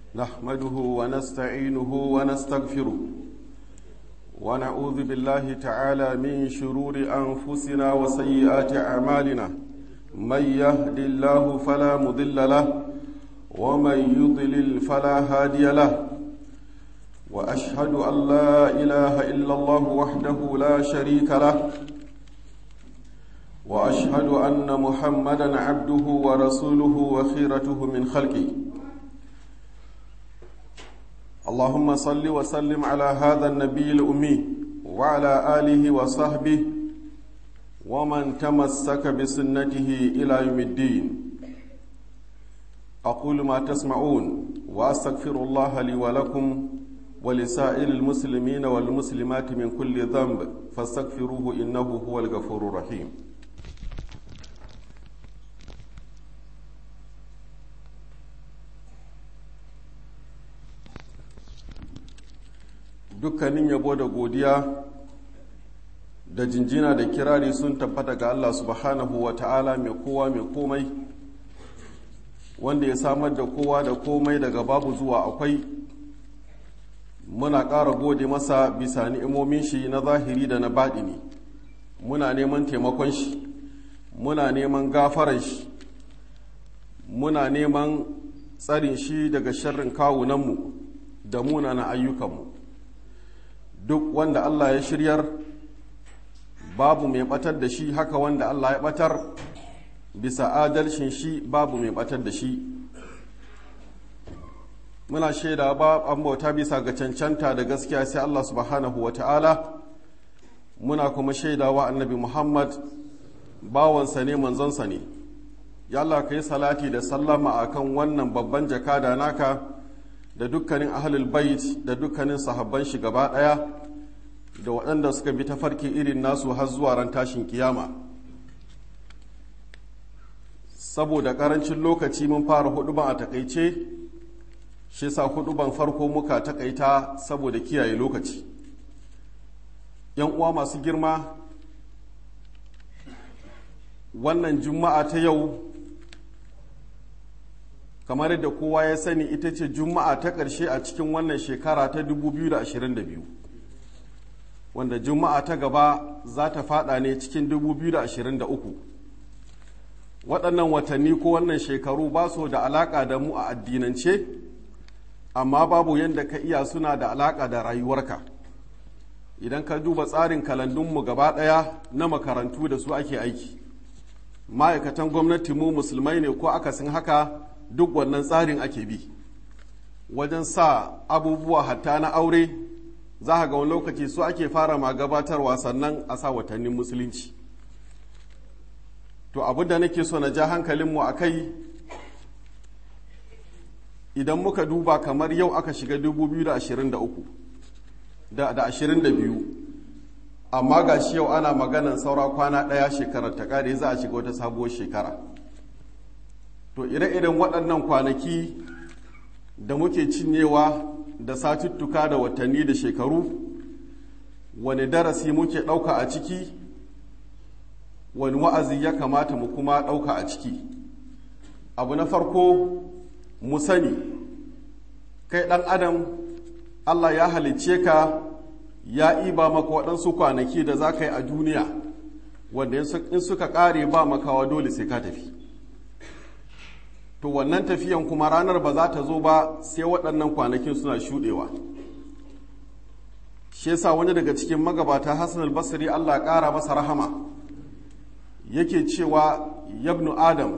نحمده ونستعينه ونستغفره ونعوذ بالله تعالى من شرور أنفسنا وسيئات أعمالنا من يهد الله فلا مضل له ومن يضلل فلا هادي له وأشهد أن لا إله إلا الله وحده لا شريك له وأشهد أن محمدا عبده ورسوله وخيرته من خلقه اللهم صل وسلم على هذا النبي الأمي وعلى آله وصحبه ومن تمسك بسنته إلى يوم الدين أقول ما تسمعون وأستغفر الله لي ولكم ولسائر المسلمين والمسلمات من كل ذنب فاستغفروه إنه هو الغفور الرحيم dukkanin yabo da godiya da jinjina da kirari sun tabbata ga Allah subhanahu wa ta'ala mai kowa mai komai wanda ya samar da kowa da komai daga babu zuwa akwai. Muna ƙara gode masa bisa ni'imomin shi na zahiri da na baɗini. Muna neman taimakon shi, muna neman gafarar shi, muna neman tsarin shi daga sharrin kawunanmu da munana ayyukanmu. Duk wanda Allah ya shiryar babu mai batar da shi, haka wanda Allah ya batar bisa adalcin shi babu mai batar da shi. Muna shaida ba an bauta bisa ga cancanta da gaskiya sai Allah subhanahu wa ta'ala. Muna kuma shaidawa annabi Muhammad bawansa ne manzonsa ne. Ya Allah ka yi salati da sallama akan wannan babban jakada naka da dukkanin ahlul bait da dukkanin sahabban shi gaba ɗaya da waɗanda suka bi tafarki irin nasu har zuwa ran tashin kiyama. Saboda ƙarancin lokaci mun fara huɗuban a takaice, shi sa huɗuban farko muka takaita saboda kiyaye lokaci. ‘Yan uwa masu girma, wannan juma'a ta yau kamar yadda kowa ya sani ita ce juma'a ta ƙarshe a cikin wannan shekara ta 2022, wanda juma'a ta gaba za ta fada ne cikin 2023. Waɗannan watanni ko wannan shekaru ba su da alaƙa da mu a addinance, amma babu yadda ka iya suna da alaƙa da rayuwarka. Idan ka duba tsarin kalandunmu gaba ɗaya na makarantu da su ake aiki, ma'aikatan gwamnati mu musulmai ne ko akasin haka, duk wannan tsarin ake bi wajen sa abubuwa hatta na aure. Za ga wani lokaci su ake fara ma gabatarwa sannan a sa watannin musulunci. To abin da nake so na ja hankalinmu a kai, idan muka duba kamar yau aka shiga 2023 da 22, amma ga shi yau ana maganan saura kwana ɗaya shekarar ta ƙare, za a shiga wata sabuwar shekara. To ire-iren waɗannan kwanaki da muke cinyewa da satuttuka da watanni da shekaru, wani darasi muke ɗauka a ciki, wani wa'azi ya kamata mu kuma ɗauka a ciki. Abu na farko, mu sani kai ɗan adam Allah ya halicce ka, ya iba maka waɗansu kwanaki da za ka yi a duniya, wanda in suka ƙare ba makawa dole sai ka tafi. To wannan tafiyan kuma ranar ba za ta zo ba sai waɗannan kwanakin suna shuɗewa. Shi yasa wani daga cikin magabata Hassan al-Basri Allah ƙara masa rahama yake cewa yabna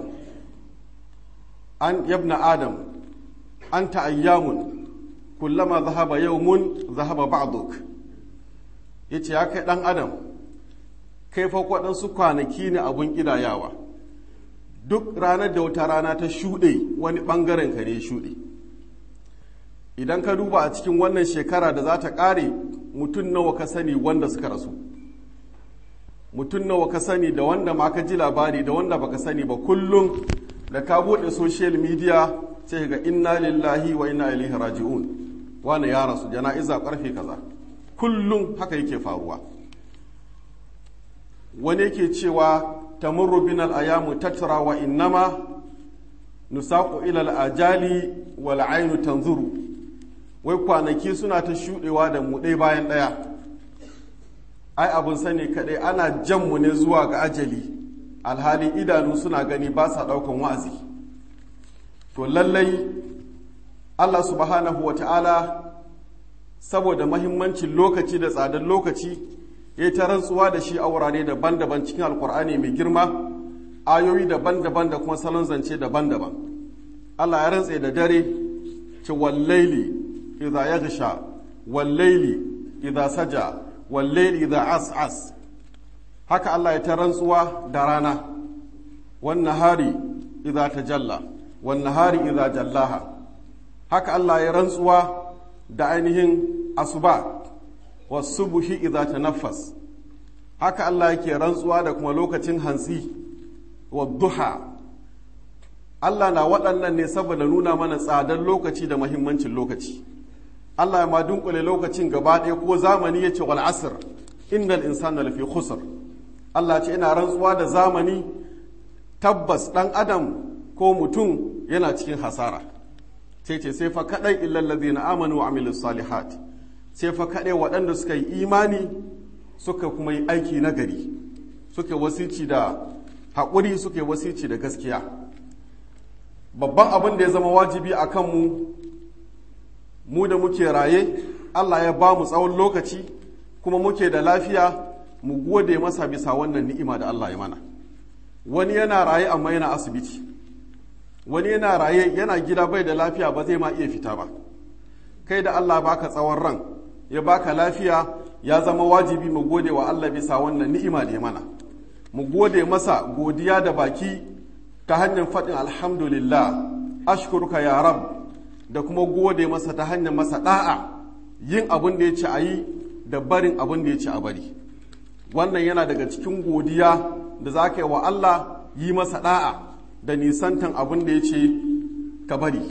adam anta ayyamun kullama zahaba yawmun zahaba ba'duk. Yace ya kai ɗan adam, kai fa waɗansu kwanaki ne abun ƙidayawa. Duk ranar da wata rana ta shuɗe wani ɓangaren ka ne shuɗe. Idan ka duba a cikin wannan shekara da za ta ƙare, mutum nawa ka sani wanda suka rasu, mutum nawa ka sani da wanda ma ka ji labari da wanda baka sani ba. Kullum da ka buɗe social media sai ga inna lillahi wa inna ilaihi raji'un, wani ya rasu jana'iza ƙarfe kaza. Kullum haka yake faruwa. Wani yake cewa tamurru binal ayamu tatra wa innama nusaqu ila al-ajali wal aynu tanzuru, wai kwanaki suna ta shuɗewa da mu ɗaya bayan ɗaya. Ai abun sani kaɗai ana jan mu ne zuwa ga ajali, alhali idanu suna gani ba sa ɗaukan wa'azi. To lallai Allah subhanahu wa ta'ala saboda mahimmancin lokaci da tsadar lokaci ya ta rantsuwa da shi a wurare daban-daban cikin alkur'ani mai girma, ayoyi daban-daban da kuma salon zance daban-daban. Allah ya rantse da dare, ce wallaili idza yaghsha wallaili idza saja wallaili idza as'as. Haka Allah ya ta rantsuwa da rana, wan nahari idza tajalla wan nahari idza jallaha. Haka Allah ya rantsuwa da ainihin asuba, was-subhi idza tanaffas. Haka Allah yake rantsuwa da kuma lokacin hantsi, wad-duha. Allah na waɗannan ne saboda nuna mana tsadar lokaci da mahimmancin lokaci. Allah ya ma dunkule lokacin gaba ɗaya ko zamani yace wal asr innal insana lafi khusr. Allah ce ina rantsuwa da zamani, tabbas ɗan adam ko mutum yana cikin hasara. sai fa kadai illal ladina amanu wa amilus salihat, sai fa kadai waɗanda suka yi imani suka kuma yi aiki nagari, suka wasici da haƙuri, suka wasici da gaskiya. Babban abin da ya zama wajibi a kanmu, mu da muke raye, Allah ya ba mu tsawon lokaci kuma muke da lafiya, mu gode masa bisa wannan ni'ima da Allah ya mana. Wani yana raye amma yana asibiti, wani yana raye yana gida bai da lafiya, ba zai ma iya fita ba. Kai da Allah baka tsawon ran, ya baka lafiya, ya zama wajibi mu gode wa Allah bisa wannan ni'ima da ya mana. Mu gode masa godiya da baki ta hanyar faɗin alhamdulillah, ashkuruka ya rab, da kuma gode masa ta hanyar masa da'a, yin abin da ya ce a yi da barin abin da ya ce a bari. Wannan yana daga cikin godiya da za ka yi wa Allah, yi masa da'a da nisantan abin da ya ce ka bari.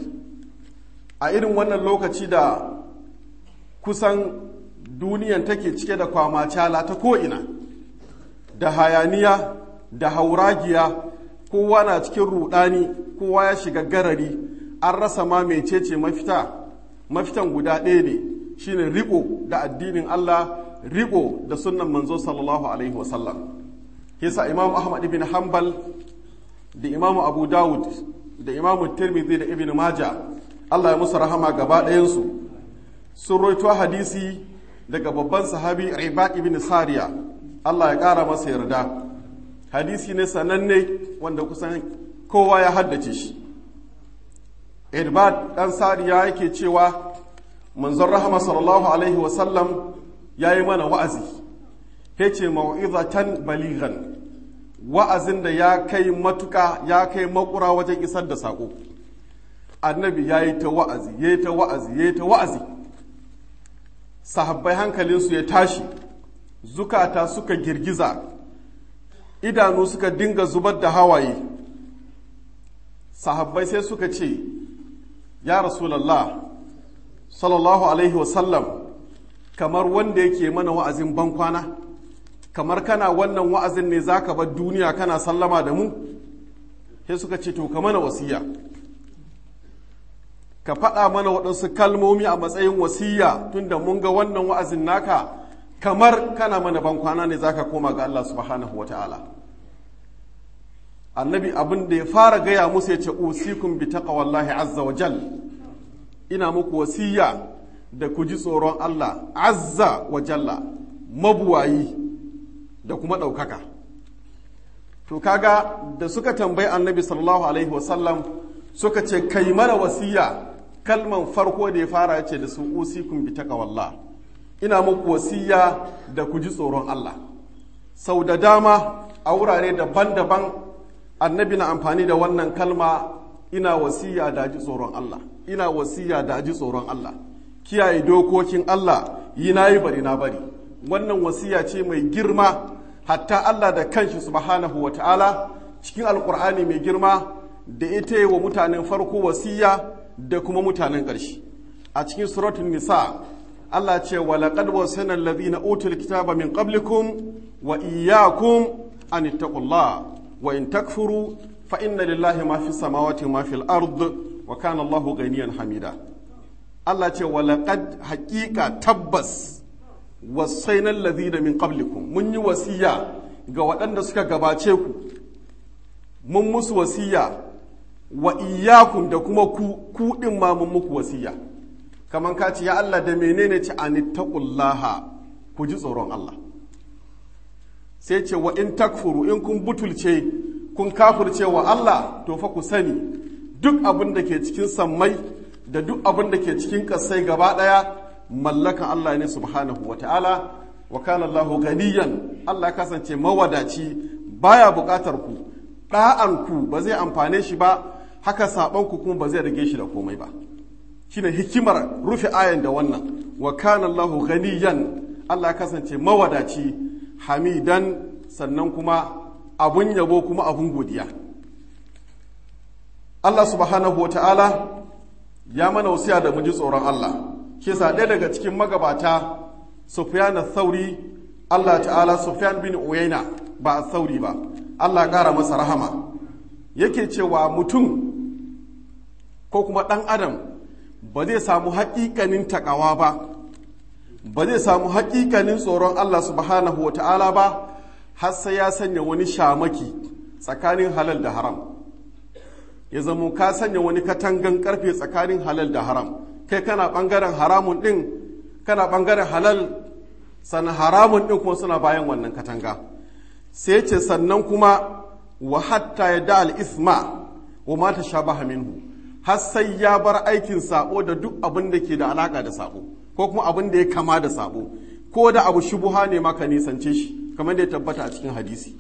A irin wannan lokaci da kusan duniyan take cike da kwamacala ta ko'ina, da hayaniya da hauragiya, kowa na cikin rudani, kowa ya shiga garari, an rasa ma mecece mafita. Mafitan guda ɗaya ne, shine riko da addinin Allah, riko da sunnan manzo sallallahu alaihi wasallam. Yasa Imam Ahmad ibn Hanbal da Imam Abu Dawud da Imam Tirmidhi da Ibn Majah, Allah ya musu rahama gaba ɗayansu, sun roito hadisi daga babban sahabi Ibad ibn Sariya, Allah ya ƙara masa yarda. Hadisi ne sananne wanda kusan kowa ya haddace shi. Ibad ɗan Sariya yake cewa manzon rahama sallallahu alaihi wasallam ya yi mana wa'azi, ya ce mau'izatan balighan, wa'azin da ya kai matuka, ya kai makura wajen isar da saƙo. Annabi ya yi ta wa'azi, ya yi ta wa'azi, ya yi ta wa'azi. Sahabbai hankalinsu ya tashi, zukata suka girgiza, idanu suka dinga zubar da hawaye. Sahabbai sai suka ce, ya Rasulallah, sallallahu alaihi wasallam, kamar wanda yake mana wa'azin bankwana, kamar kana wannan wa'azin ne za ka bar duniya kana sallama da mu? Sai suka ce, to ka mana wasiya, ka faɗa mana waɗansu kalmomi a matsayin wasiya, tunda mun ga wannan wa'azin naka kamar kana mana bankwana ne za ka koma ga Allah subhanahu wa ta'ala. Annabi abin da ya fara gaya musu ya ce, usikum bi taqwallahi azza wa jal, ina muku wasiya da ku ji tsoron Allah azza wa jalla, mabuwayi da kuma ɗaukaka. To kaga da suka tambayi annabi sallallahu alaihi wasallam suka ce kai mana wasiya, kalman farko da ya fara ya ce da su usikum bi taqwallah, ina muku wasiya da ku ji tsoron Allah. Sau da dama a wurare daban-daban annabi na amfani da wannan kalma, ina wasiya da ji tsoron Allah, ina wasiya da ji tsoron Allah, kiyaye dokokin Allah, yi na yi bari na bari. Wannan wasiya ce mai girma, hatta Allah da kanshi subhanahu wa ta'ala cikin alkur'ani mai girma da ita yi wa mutanen farko wasiya da kuma mutanen ƙarshe. A cikin suratun nisa Allah ce wa laqad wasana alladhina utul kitaba min qablikum wa iyyakum an ittaqullah wa in takfuru fa inna lillahi ma fi samawati ma fil ard wa kana Allahu ganiyan hamida. Allah ce wa laqad haqiqa tabbas wasaina alladhina min qablikum, mun yi wasiya ga waɗanda suka gabace ku, mun musu wasiya wa iyyakum da kuma ku din ma mun muku wasiya. Kaman ka ce ya Allah da menene ce anittaqullaha, ku ji tsoron Allah. Sai ce wa in takfuru, in kun butulce kun kafirce wa Allah, to fa ku sani duk abin da ke cikin sammai da duk abin da ke cikin ƙasai gaba ɗaya mallakan Allah ne subhanahu wa ta'ala, wa kana Allahu ganiyan, Allah kasance mawadaci, baya buƙatar ku, ɗa'an ku ba zai amfane shi ba, haka saɓon ku kuma ba zai rage shi da komai ba. Shine hikimar rufe ayan da wannan, wa kana Allahu ganiyan, Allah kasance mawadaci, hamidan, sannan kuma abun yabo kuma abun godiya. Allah subhanahu wa ta'ala ya mana wasiya da mu ji tsoron Allah. Shi yasa ɗaya daga cikin magabata Sufyan al-Thawri, Allah ta'ala, Sufyan bin Uyayna ba al-Thawri ba, Allah ƙara masa rahama, yake cewa mutum ko kuma ɗan adam ba zai samu haƙiƙanin taƙawa ba zai samu haƙiƙanin tsoron Allah subhanahu wa ta'ala ba, har sai ya sanya wani shamaki tsakanin halal da haram. Ya zamo ka sanya wani katangan ƙarfe tsakanin halal da haram, kai kana ɓangaren haramun ɗin, kana ɓangaren halal, sannan haramun ɗin kuma suna bayan wannan katanga. Sai ce sannan kuma wa hatta ya da al'isma wa mata shabaha minhu, har sai ya bar aikin sabo da duk abin da ke da alaka da sabo, ko kuma abin da ya kama da sabo, ko da abu shubuha ne maka nisance shi, kamar da ya tabbata a cikin hadisi.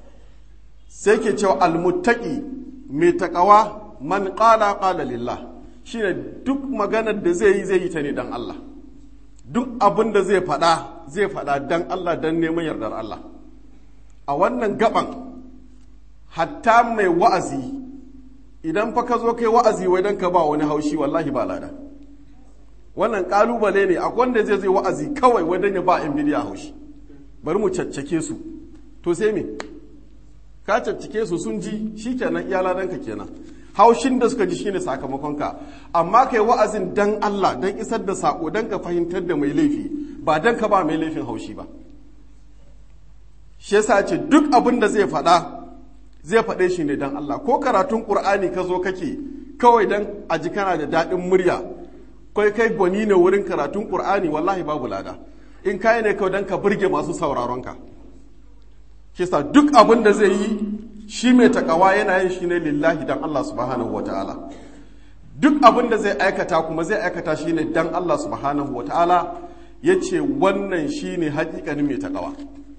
Sai ke cewa almuttaqi, mai takawa, man qala lillah, shine duk maganar da zai yi ta ne dan Allah, duk abin da zai faɗa dan Allah, dan neman yardar Allah. A wannan gaban hatta mai wa'azi, idan fa ka zo kai wa'azi wai dan ka ba wani haushi, wallahi ba lada. Wannan kalubale ne, akwai wanda zai wa'azi kawai wai dan ya ba in bidiya haushi, bari mu caccake su, to sai me ka caccake su sun ji, shikenan iya ladanka kenan, haushin da suka ji shine sakamakonka. Amma kai wa'azin dan Allah, dan isar da sako, dan ka fahimtar da mai laifi, ba dan ka ba mai laifin haushi ba. Shi yasa ce duk abin da zai faɗe shi ne dan Allah. Ko karatun Qur'ani ka zo kake kawai dan a ji kana da daɗin murya, kai gwani ne wurin karatun Qur'ani, wallahi babu lada. In kai ne kawai dan ka burge masu sauraron ka. Shi yasa duk abin da zai yi, shi mai takawa yana yin shi ne lillahi dan Allah subhanahu wataala. Duk abin da zai aikata kuma zai aikata shi ne dan Allah subhanahu wataala. Yace wannan shine haƙiƙanin mai takawa.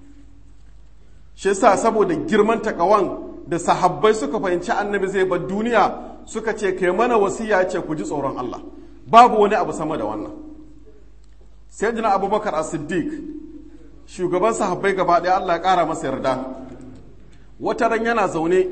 Shi yasa saboda girman takawan da sahabbai suka fahimci annabi zai bar duniya, suka ce kai mana wasiya, ce ku ji tsoron Allah, babu wani abu sama da wannan. Sayyidina Abubakar As-Siddiq, shugaban sahabbai gaba ɗaya, Allah ya ƙara masa yarda, wata ran yana zaune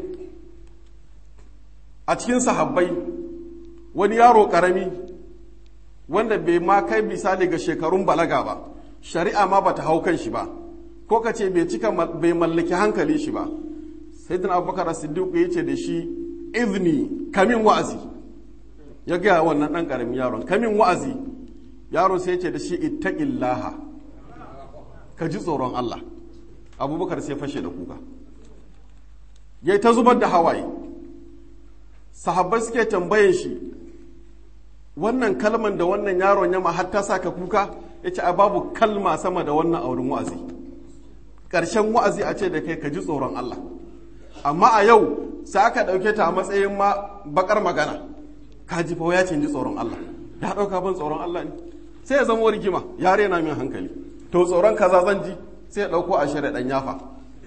a cikin sahabbai, wani yaro ƙarami wanda bai ma kai misali ga shekarun balaga ba, shari'a ma bata hau kan shi ba, ko ka ce bai mallaki hankali shi ba. Sayyidina Abubakar As-Siddiq ya ce da shi, izini, kamin wa'azi. Ya gaya wannan ɗan ƙaramin yaron, kamin wa'azi. Yaro sai ya ce da shi, ittaqillaha, ka ji tsoron Allah. Abubakar sai fashe da kuka, ya ta zubar da hawaye. Sahabbai suke tambayen shi, wannan kalman da wannan yaron ya ma har ta saka kuka? Ya ce, babu kalma sama da wannan auren wa'azi. Ƙarshen wa'azi a ce da kai ka ji tsoron Allah. Amma a yau sai aka ɗauke ta a matsayin ma bakar magana, ka ji fa ya ce ji tsoron Allah, ya ɗauka ban tsoron Allah ne, sai ya zama rigima, ya rena min hankali, to tsoron kaza zan ji, sai ya ɗauko a shirya ɗan yafa.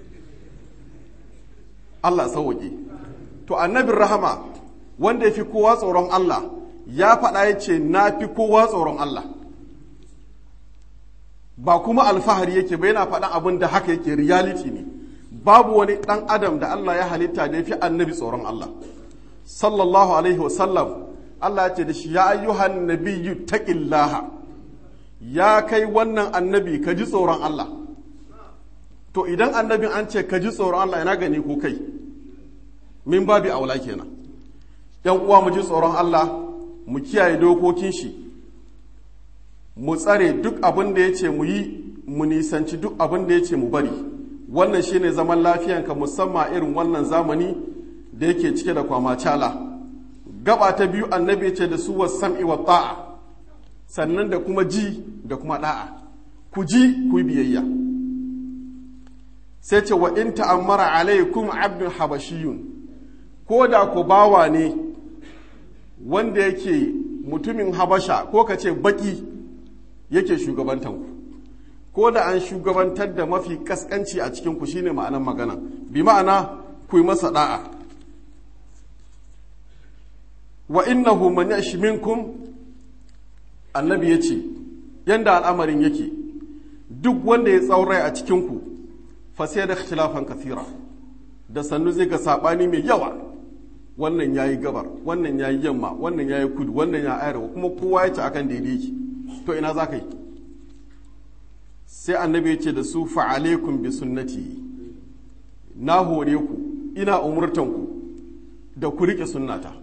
Allah sauwaƙe. To annabin rahama wanda ya fi kowa tsoron Allah ya faɗa ya ce na fi kowa tsoron Allah, ba kuma alfahari yake ba, yana faɗan abin da haka yake, reality ne. Babu wani ɗan adam da Allah ya halitta da ya fi annabi tsoron Allah sallallahu alaihi wasallam. Allah ya ce da shi, ya ayyuhan nabiyyu taqillaha, ya kai wannan annabi ka ji tsoron Allah. To idan annabin an ce ka ji tsoron Allah, ina gani ko kai? min babi aula kenan. yan uwa mu ji tsoron Allah, mu kiyaye dokokin shi, mu tsare duk abin da yace mu yi, mu nisanci duk abin da yace mu bari. Wannan shine zaman lafiyanka, musamman irin wannan zamani da yake cike da kwamacala. Gaba ta biyu, annabi yace da su was-sam'i wat-ta'a, sannan da kuma ji da kuma da'a. Ku ji ku yi biyayya. Sai ce wa in ta'ammara alaikum abdun habashiyun, ko da ku bawa ne wanda yake mutumin habasha ko ka ce baki yake shugabantanku, ko da an shugabantar da mafi kaskanci a cikinku shine ma'anan magana, bi ma'ana ku yi masa da'a. wa innahu man yash minkum, annabi yace yanda al'amarin yake, duk wanda ya tsaurai a cikinku fa sai da ikhtilafan kathira, da sannu zai ga sabani mai yawa, wannan yayi gabar, wannan yayi yamma, wannan yayi kudu, wannan ya arewa, kuma kowa ya ci akan daidai yake. To ina za ka yi? Sai annabi ya ce da su fa alaikum bi sunnati, na hore ku, ina umurtanku da ku rike sunnata,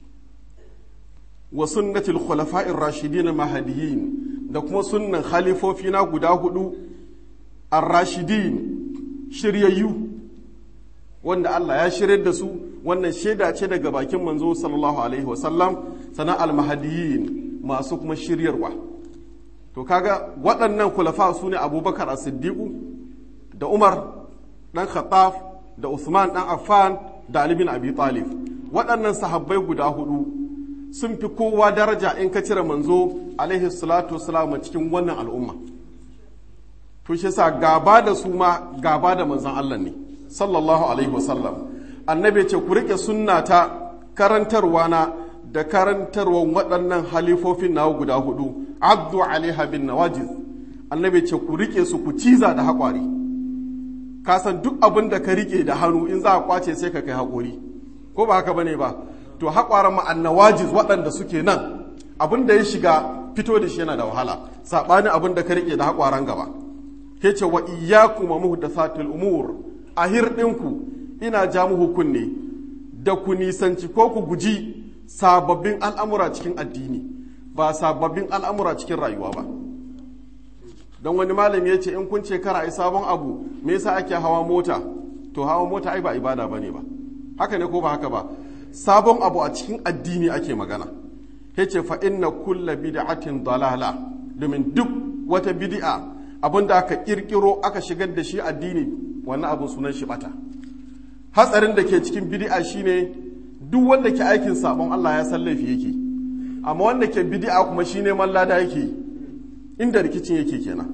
wa sunnatul khulafa'ir rashidin mahdiyyin, da kuma sunnan khalifofi na guda hudu ar-rashidin, shiryayyu, wanda Allah ya shirye da su. Wannan shaida ce daga bakin manzo sallallahu alaihi wasallam, sana al-mahdiyyin, masu kuma shiryarwa. To kaga waɗannan kulafa su ne Abubakar as-Siddiq da Umar dan Khattab da Uthman dan Affan da Ali bin Abi Talib. Waɗannan sahabbai guda hudu sun fi kowa daraja in ka cire manzo alaihi salatu wassalam cikin wannan al'umma. To shi yasa gaba da su ma gaba da manzon Allah ne sallallahu alaihi wasallam. Annabi ce ku rike sunnata, karantarwa na da karantarwan waɗannan halifofin nawa guda hudu, abdu alaiha bin nawajiz. Annabi ce ku rike su, ku ciza da haƙwari. Ka san duk abin da ka rike da hannu in za a kwace sai ka kai haƙori, ko ba haka bane ba? To haƙwaran ma annawajiz waɗanda suke nan, abin da ya shiga fito da shi yana da wahala, saɓanin abin da ka rike da haƙwaran gaba. Ke ce wa iyyakum muhdathatil umur, a hirɗinku ina ja muku kunne da ku nisanci ko ku guji sababbin al'amura cikin addini, ba sababbin al'amura cikin rayuwa ba. Don wani malami ya ce in kun ce kara ai sabon abu, me yasa ake hawa mota? To hawa mota ai ba ibada bane ba, haka ne ko ba haka ba? Sabon abu a cikin addini ake magana. Ya ce fa inna kulla bid'atin dalala, domin duk wata bid'a abinda aka kirkiro aka shigar da shi addini, wannan abin sunan shi bata. Hatsarin da ke cikin bid'a shine duk wanda ke aikin sabon Allah ya san laifi yake, amma wanda ke bid'a kuma shine man lada yake, inda rikicin yake kenan.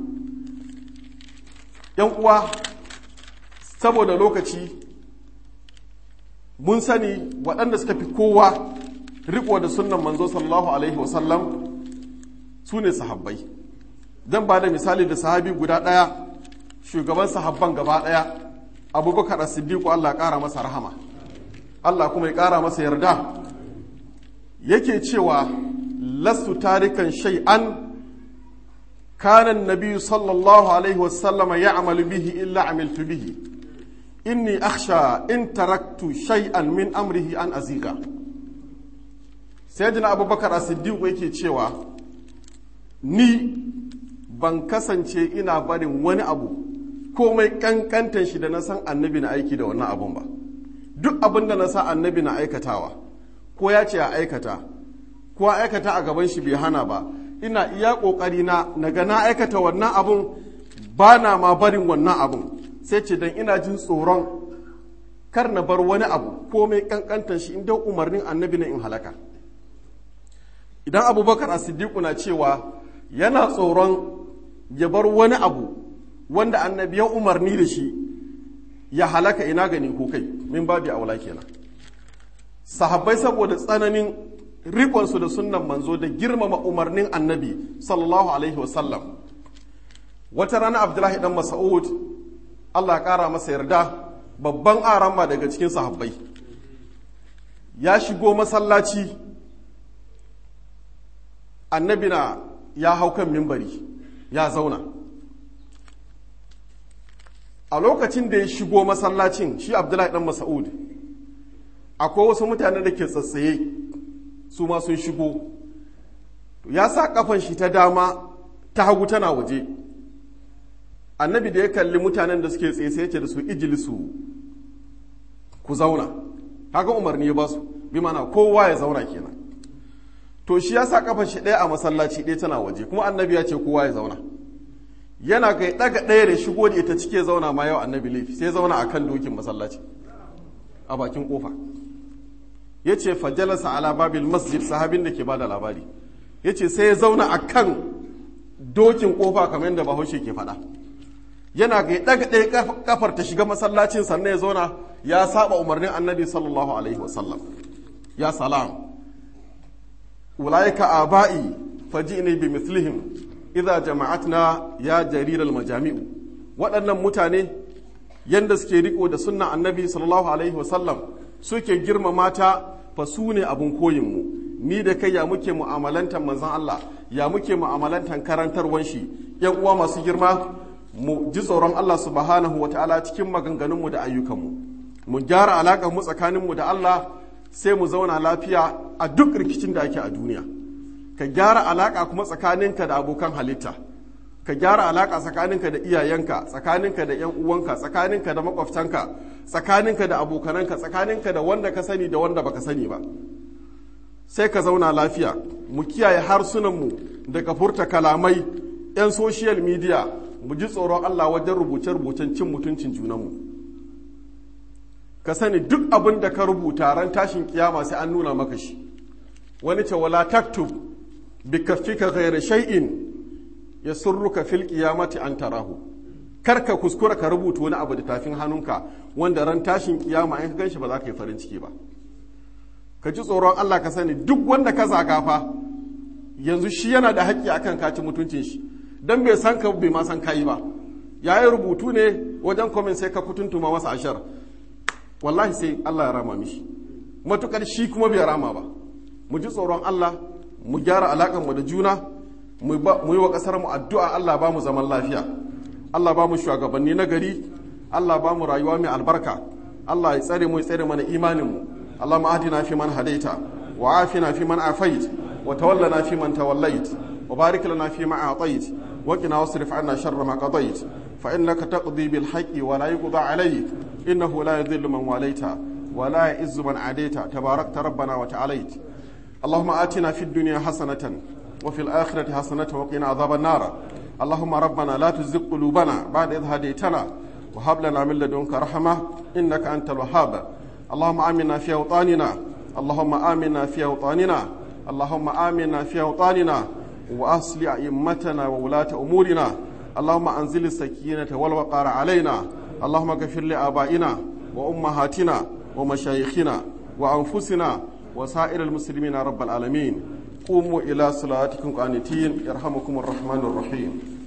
Yan uwa, saboda lokaci mun sani waɗanda suka fi kowa riko da sunnan manzo sallallahu alaihi wasallam su ne sahabbai. Zan ba da misali da sahabi guda ɗaya, shugaban sahabban gaba ɗaya, Abubakar as-Siddiq, Allah ƙara masa rahama, Allah kuma ya ƙara masa yarda. Yake cewa lastu tarikan shay'an kana an-nabiy sallallahu alaihi wasallam ya'malu bihi illa amiltu bihi, inni akhsha in taraktu shay'an min amrihi an aziga. Sayyidina Abubakar as-Siddiq yake cewa ni ban kasance ina barin wani abu komai kankantan shi da na san annabi na aiki da wannan abun ba. Duk abin da na sa annabi na aikatawa, ko ya ce a aikata, ko a aikata a gaban shi bai hana ba, ina iya ƙoƙari na ga na aikata wannan abun, ba na ma barin wannan abun. Sai ce dan ina jin tsoron kar na bar wani abu komai kankantan shi inda umarnin annabi na in halaka. Idan Abubakar as-Siddiq na cewa yana tsoron ya bar wani abu wanda annabi ya umarni da shi ya halaka, ina gani ko kai, min babi aula kenan. Sahabbai saboda tsananin rikonsu da sunnan manzo da girmama umarnin annabi sallallahu alaihi wasallam, wata rana Abdullahi dan Mas'ud, Allah ya kara masa yarda, babban arama daga cikin sahabbai, ya shigo masallaci, annabi na ya hau kan mimbari ya zauna. A lokacin da ya shigo masallacin, shi Abdullahi dan Mas'ud akwai wasu mutane da ke tsatsaye su ma sun shigo, ya sa kafan shi ta dama ta hagu tana waje. Annabi da ya kalli mutanen da suke tsaye sai ya ce da su ijlisu, ku zauna. Haka umarni ya ba su, bi mana kowa ya zauna kenan. To shi ya sa kafan shi ɗaya a masallaci ɗaya tana waje, kuma annabi ya ce kowa ya zauna. Yana kai ɗaga ɗaya da shigo da ita cike zauna ma yau annabi laifi, sai zauna a kan dokin masallaci a bakin kofa. Ya ce fajalasa ala babil masjid, sahabin da ke bada labari ya ce sai ya zauna a kan dokin kofa kamar yadda bahaushe ke faɗa. Yana ga ɗaga ɗaya kafar ta shiga masallacin sannan ya zauna, ya saba umarnin annabi sallallahu alaihi wasallam. Ya salam, ulaika aba'i faji'ni bi mithlihim idza jama'atna ya jariral majami'u. Waɗannan mutane yanda suke riko da sunnan annabi sallallahu alaihi wasallam suke girmama ta, fa su ne abun koyinmu. Ni da kai ya muke mu'amalantar manzon Allah, ya muke mu'amalantar karantarwan shi. Yan uwa masu girma, mu ji tsoron Allah subhanahu wa ta'ala cikin maganganunmu da ayyukanmu. Mu gyara alaƙar mu tsakaninmu da Allah, sai mu zauna lafiya a duk rikicin da ake a duniya. Ka gyara alaƙa kuma tsakaninka da abokan halitta, ka gyara alaƙa tsakaninka da iyayenka, tsakaninka da ‘yan uwanka, tsakaninka da makwabtanka, tsakaninka da abokananka, tsakaninka da wanda ka sani da wanda baka sani ba. Sai ka zauna lafiya. Mu kiyaye harsunanmu daga furta kalamai. ‘Yan social media, mu ji tsoron Allah wajen rubuce-rubucen cin mutuncin junanmu. Ka sani duk abin da ka rubuta ran tashin kiyama sai an nuna maka shi. Wani ce wala taktub bi kaffika ghayra shay'in yasurruka fil qiyamati an tarahu. Kar ka kuskura ka rubuta wani abu da tafin hannunka wanda ran tashin kiyama in ka ganshi ba za ka yi farin ciki ba. Ka ji tsoron Allah, ka sani duk wanda ka zaga fa yanzu shi yana da haƙƙi akan ka ci mutuncin shi, dan bai san ka bai ma san kai ba. Yayi rubutu ne wajen comment sai ka kutuntuma masa ashar, wallahi sai Allah ya rama mishi, matukar shi kuma bai rama ba. Mu ji tsoron Allah, mu gyara alaƙar mu da juna, mu yi wa ƙasar mu addu'a Allah ba mu zaman lafiya, Allah ba mu shugabanni na gari, Allah ba mu rayuwa mai albarka, Allah ya tsare mu ya tsare mana imanin mu. اللهم اهدنا فيمن هديت وعافنا فيمن عافيت وتولنا فيمن توليت وبارك لنا فيما أعطيت وقنا واصرف عنا شر ما قضيت فإنك تقضي بالحق ولا يقضى عليك إنه لا يذل من واليت ولا يعز من عاديت تباركت ربنا وتعاليت. اللهم آتنا في الدنيا حسنة وفي الآخرة حسنة وقنا عذاب النار. اللهم ربنا لا تزغ قلوبنا بعد إذ هديتنا وهب لنا من لدنك رحمة إنك أنت الوهاب. اللهم آمنا في أوطاننا، اللهم آمنا في أوطاننا، اللهم آمنا في أوطاننا وأصلح أئمتنا وولاة أمورنا. اللهم أنزل السكينة والوقار علينا. اللهم اغفر لآبائنا وأمهاتنا ومشايخنا وأنفسنا وسائر المسلمين رب العالمين. قوموا إلى صلاتكم قانتين يرحمكم الرحمن الرحيم.